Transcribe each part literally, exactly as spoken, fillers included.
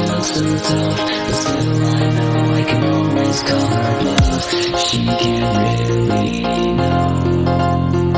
love so tough, but still I know I can always call her bluff. She can't really know.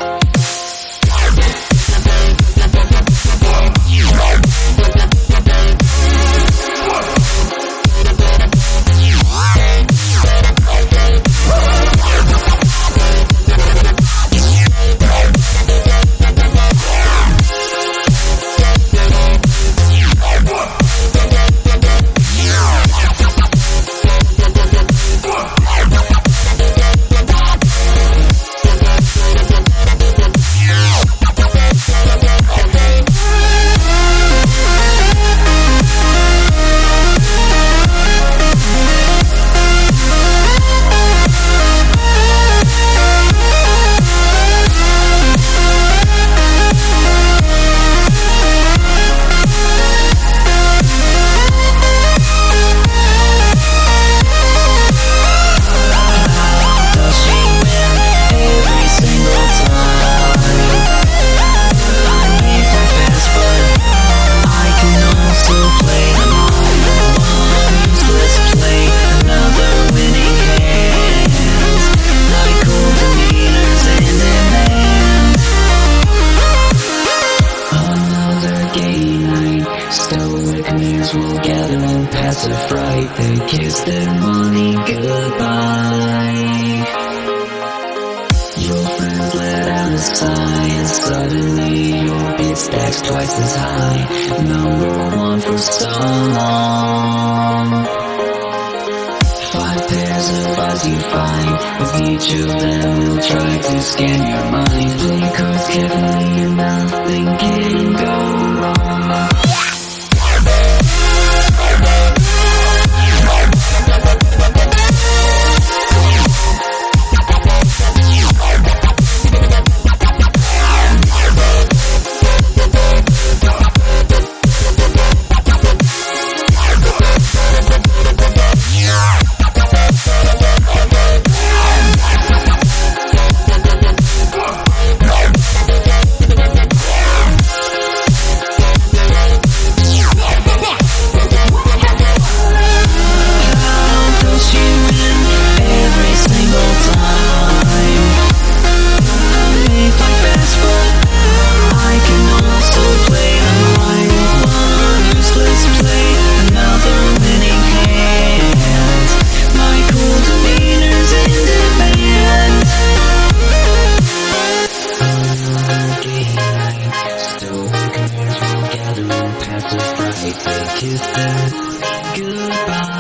Stoic muse will gather and pass a fright. They kiss their money goodbye. Your friends let out a sigh, and suddenly your beat stacks twice as high. Number one for so long. Five pairs of eyes you find, with each of them will try to scan your mind. Play cards carefully and nothing can go wrong. Kiss them goodbye.